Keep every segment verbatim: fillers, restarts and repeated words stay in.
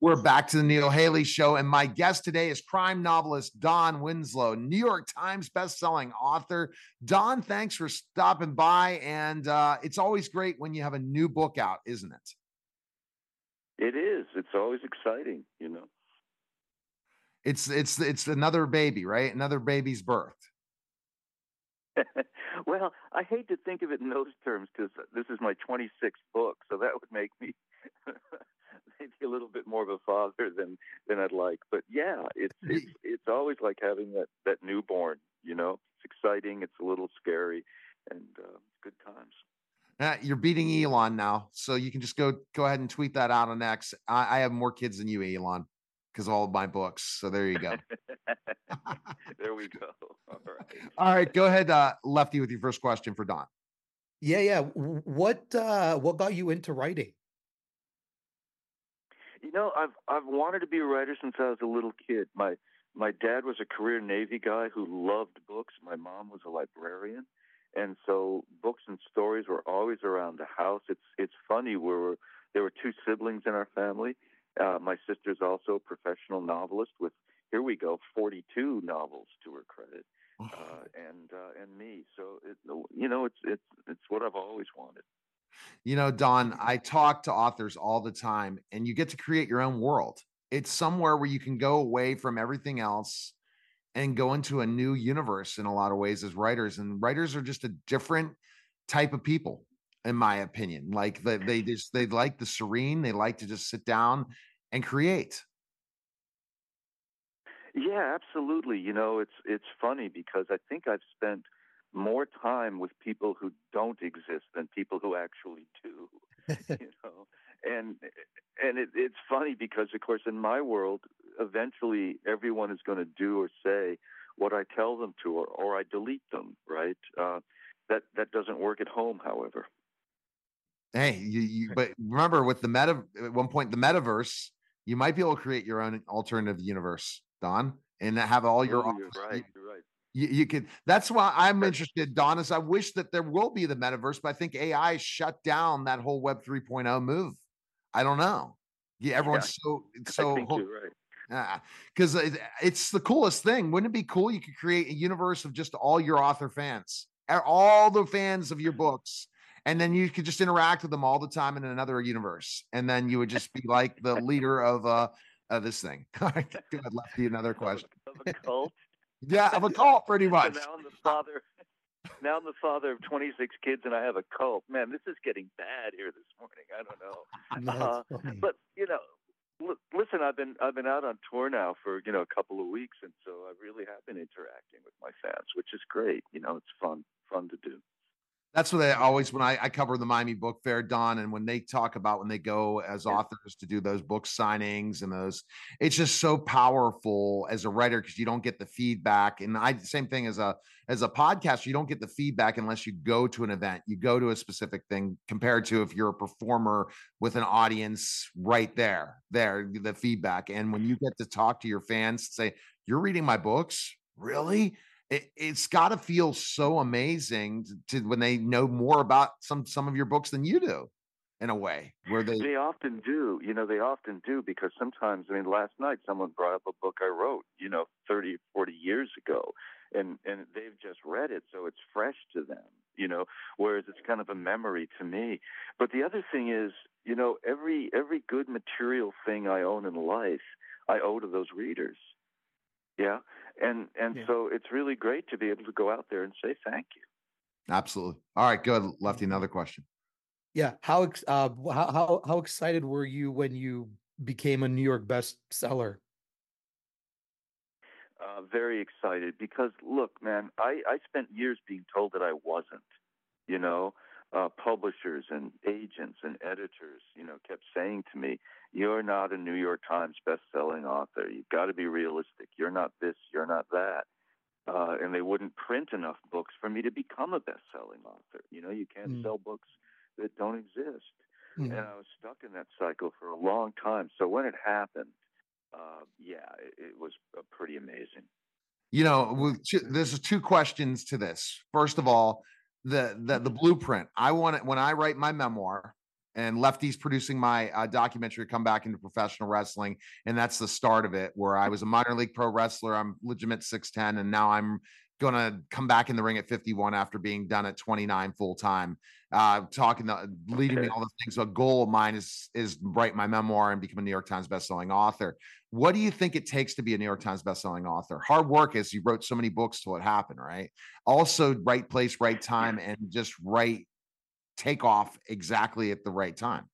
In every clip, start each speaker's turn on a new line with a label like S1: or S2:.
S1: We're back to the Neil Haley Show, and my guest today is crime novelist Don Winslow, New York Times bestselling author. Don, thanks for stopping by, and uh, it's always great when you have a new book out, isn't it?
S2: It is. It's always exciting, you know.
S1: It's it's it's another baby, right? Another baby's birth.
S2: Well, I hate to think of it in those terms because this is my twenty-sixth book, so that would make me maybe a little bit more of a father than than I'd like. But yeah, it's it's it's always like having that that newborn. You know, it's exciting. It's a little scary, and uh, good times.
S1: Uh, you're beating Elon now, so you can just go go ahead and tweet that out on X. I, I have more kids than you, Elon, because of all of my books. So there you go.
S2: There we go. All right.
S1: All right, go ahead, uh, Lefty, with your first question for Don.
S3: Yeah, yeah. What uh, what got you into writing?
S2: You know, I've I've wanted to be a writer since I was a little kid. My my dad was a career Navy guy who loved books. My mom was a librarian, and so books and stories were always around the house. It's it's funny. We were there were two siblings in our family. Uh, my sister's also a professional novelist with, here we go, forty-two novels to her credit, uh, and uh, and me. So it, you know, it's it's it's what I've always wanted.
S1: You know, Don, I talk to authors all the time, and you get to create your own world. It's somewhere where you can go away from everything else and go into a new universe in a lot of ways as writers. And writers are just a different type of people, in my opinion. Like they, they just they like the serene, they like to just sit down and create.
S2: Yeah, absolutely. You know, it's it's funny because I think I've spent more time with people who don't exist than people who actually do. You know, and and it, it's funny because, of course, in my world, eventually everyone is going to do or say what I tell them to, or, or I delete them. Right? Uh, that that doesn't work at home, however.
S1: Hey, you, you but remember, with the meta, at one point, the metaverse, you might be able to create your own alternative universe, Don, and have all your.
S2: Ooh, you're right. You're right.
S1: You, you could. That's why I'm interested, Don. Is I wish that there will be the metaverse, but I think A I shut down that whole Web 3.0 move. I don't know. Yeah, everyone's
S2: yeah,
S1: so so.
S2: I think you're right.
S1: Because uh, it's the coolest thing. Wouldn't it be cool? You could create a universe of just all your author fans, all the fans of your books, and then you could just interact with them all the time in another universe, and then you would just be like the leader of uh of this thing. All right, go ahead, Lefty. Another question.
S2: Of a cult.
S1: Yeah, of a cult, pretty much.
S2: So now I'm the father. Now I'm the father of twenty-six kids, and I have a cult. Man, this is getting bad here this morning. I don't know. Uh, but you know, l- listen, I've been I've been out on tour now for you know a couple of weeks, and so I really have been interacting with my fans, which is great. You know, it's fun fun to do.
S1: That's what they always, when I, I cover the Miami Book Fair, Don, and when they talk about when they go as yeah. authors to do those book signings and those, it's just so powerful as a writer because you don't get the feedback. And I, same thing as a as a podcaster, you don't get the feedback unless you go to an event, you go to a specific thing, compared to if you're a performer with an audience right there, there, the feedback. And when you get to talk to your fans, say, "You're reading my books, really?" It, it's got to feel so amazing to, to when they know more about some some of your books than you do, in a way where they
S2: they often do. You know, they often do because sometimes, I mean, last night someone brought up a book I wrote, you know, thirty, forty years ago, and and they've just read it, so it's fresh to them. You know, whereas it's kind of a memory to me. But the other thing is, you know, every every good material thing I own in life, I owe to those readers. Yeah. And and yeah. so it's really great to be able to go out there and say thank you.
S1: Absolutely. All right, good. Lefty, another question.
S3: Yeah. How uh how how, how excited were you when you became a New York bestseller?
S2: Uh, very excited because look, man, I, I spent years being told that I wasn't, you know. Uh, publishers and agents and editors, you know, kept saying to me, "You're not a New York Times best-selling author. You've got to be realistic. You're not this. You're not that." Uh, and they wouldn't print enough books for me to become a best-selling author. You know, you can't mm. sell books that don't exist. Mm. And I was stuck in that cycle for a long time. So when it happened, uh, yeah, it, it was uh, pretty amazing.
S1: You know, there's two questions to this. First of all, the the the blueprint. I want it when I write my memoir. And Lefty's producing my uh, documentary, Come Back into Professional Wrestling. And that's the start of it, where I was a minor league pro wrestler. I'm legitimate six ten, and now I'm going to come back in the ring at fifty-one after being done at twenty-nine full time. Uh, talking, the, leading me all the things. A goal of mine is is write my memoir and become a New York Times bestselling author. What do you think it takes to be a New York Times bestselling author? Hard work, as you wrote so many books till it happened, right? Also, right place, right time, and just right take off exactly at the right time.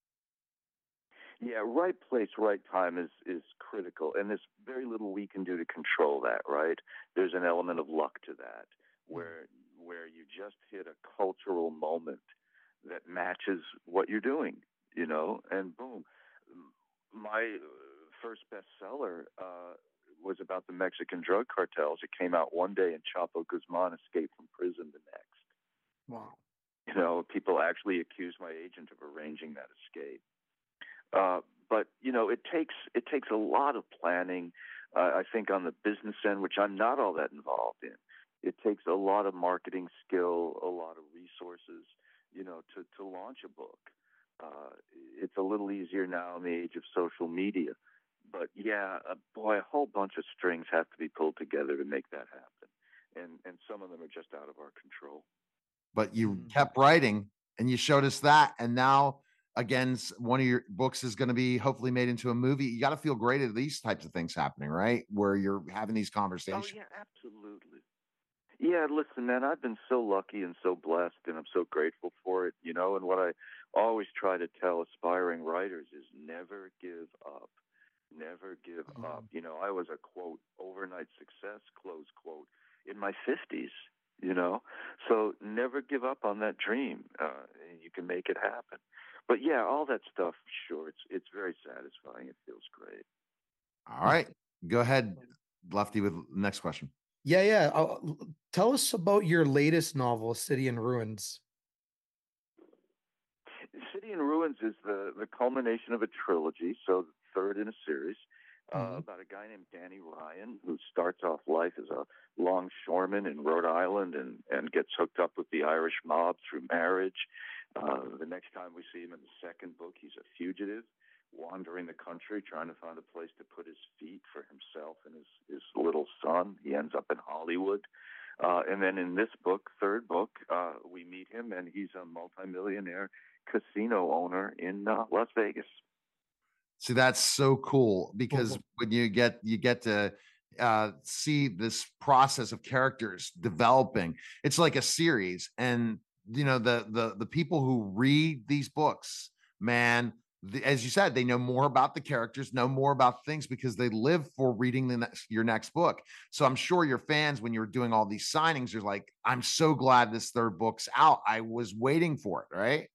S2: Yeah, right place, right time is is critical, and there's very little we can do to control that. Right? There's an element of luck to that, where where you just hit a cultural moment that matches what you're doing, you know, and boom. My first bestseller uh, was about the Mexican drug cartels. It came out one day, and Chapo Guzman escaped from prison the next.
S3: Wow.
S2: You know, people actually accused my agent of arranging that escape. Uh, but you know, it takes it takes a lot of planning. Uh, I think on the business end, which I'm not all that involved in, it takes a lot of marketing skill, a lot of resources, you know, to to launch a book. Uh, it's a little easier now in the age of social media, but yeah, uh, boy, a whole bunch of strings have to be pulled together to make that happen, and and some of them are just out of our control.
S1: But you mm-hmm. kept writing, and you showed us that, and now again, one of your books is going to be hopefully made into a movie. You got to feel great at these types of things happening, right? Where you're having these conversations.
S2: Oh, yeah, absolutely. Yeah, listen, man, I've been so lucky and so blessed, and I'm so grateful for it, you know, and what I always try to tell aspiring writers is never give up. Never give mm-hmm. up. You know, I was a, quote, overnight success, close quote, in my fifties, you know, so never give up on that dream. Uh, you can make it happen. But yeah, all that stuff, sure, it's it's very satisfying. It feels great.
S1: All right. Go ahead, Lefty, with the next question.
S3: Yeah, yeah. I'll, tell us about your latest novel, City in Ruins.
S2: City in Ruins is the, the culmination of a trilogy, so the third in a series, uh, mm-hmm. about a guy named Danny Ryan, who starts off life as a longshoreman in Rhode Island and, and gets hooked up with the Irish mob through marriage. Uh, the next time we see him in the second book, he's a fugitive, wandering the country, trying to find a place to put his feet for himself and his, his little son. He ends up in Hollywood. Uh, and then in this book, third book, uh, we meet him, and he's a multimillionaire casino owner in uh, Las Vegas.
S1: See, that's so cool, because mm-hmm. when you get you get to uh, see this process of characters developing, it's like a series. And you know, the the the people who read these books, man, the, as you said, they know more about the characters, know more about things, because they live for reading the next, your next book. So I'm sure your fans, when you're doing all these signings, you're like, I'm so glad this third book's out. I was waiting for it, right?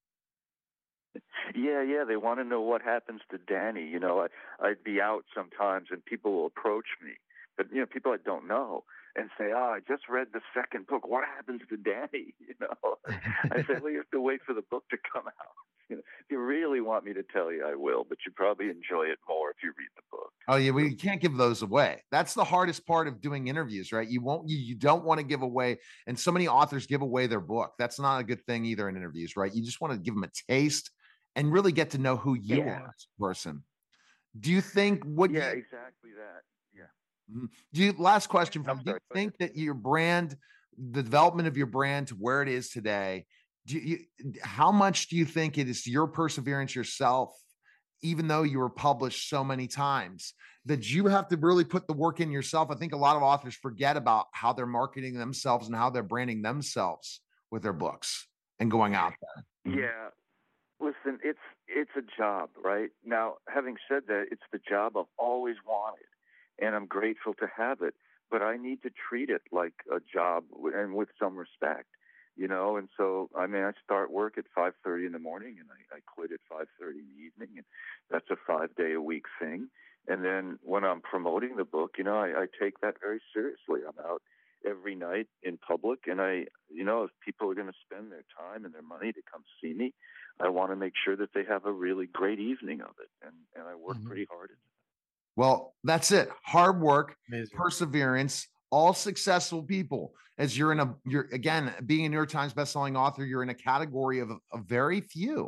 S2: Yeah, yeah. They want to know what happens to Danny. You know, I, I'd be out sometimes and people will approach me, but, you know, people I don't know, and say, oh, I just read the second book. What happens to Danny? You know, I say, well, you have to wait for the book to come out. You know, if you really want me to tell you, I will, but you probably enjoy it more if you read the book.
S1: Oh yeah, we can't give those away. That's the hardest part of doing interviews, right? You won't, you, you don't want to give away, and so many authors give away their book. That's not a good thing either in interviews, right? You just want to give them a taste and really get to know who you
S2: yeah.
S1: are as a person. Do you think what?
S2: Yeah,
S1: you,
S2: exactly that. Yeah.
S1: Do you? Last question from.
S2: I'm
S1: Do you
S2: sorry,
S1: think that your brand, the development of your brand to where it is today, do you? How much do you think it is your perseverance yourself, even though you were published so many times, that you have to really put the work in yourself? I think a lot of authors forget about how they're marketing themselves and how they're branding themselves with their books and going out there.
S2: Yeah. Listen, it's it's a job, right? Now, having said that, it's the job I've always wanted, and I'm grateful to have it, but I need to treat it like a job and with some respect, you know? And so, I mean, I start work at five thirty in the morning, and I, I quit at five thirty in the evening, and that's a five-day-a-week thing. And then when I'm promoting the book, you know, I, I take that very seriously. I'm out every night in public, and I, you know, if people are going to spend their time and their money to come see me, I want to make sure that they have a really great evening of it, and, and I work mm-hmm. pretty hard at it.
S1: Well, that's it. Hard work,
S3: Amazing.
S1: Perseverance, all successful people. As you're in a, you're again, being a New York Times bestselling author, you're in a category of, of very few.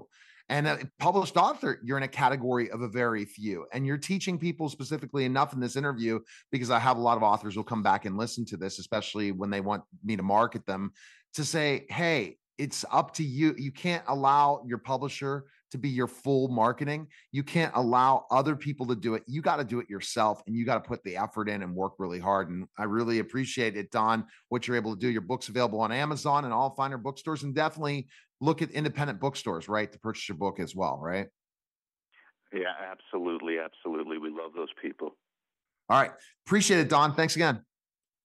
S1: And a published author, you're in a category of a very few. And you're teaching people specifically enough in this interview, because I have a lot of authors who'll come back and listen to this, especially when they want me to market them, to say, hey, it's up to you. You can't allow your publisher to be your full marketing. You can't allow other people to do it. You got to do it yourself, and you got to put the effort in and work really hard. And I really appreciate it, Don, what you're able to do. Your book's available on Amazon and all finer bookstores, and definitely look at independent bookstores, right, to purchase your book as well, right?
S2: Yeah, absolutely. Absolutely. We love those people.
S1: All right. Appreciate it, Don. Thanks again.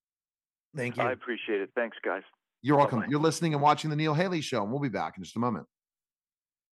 S3: Thank you.
S2: I appreciate it. Thanks, guys.
S1: You're welcome.
S2: Bye-bye.
S1: You're listening and watching The Neil Haley Show, and we'll be back in just a moment.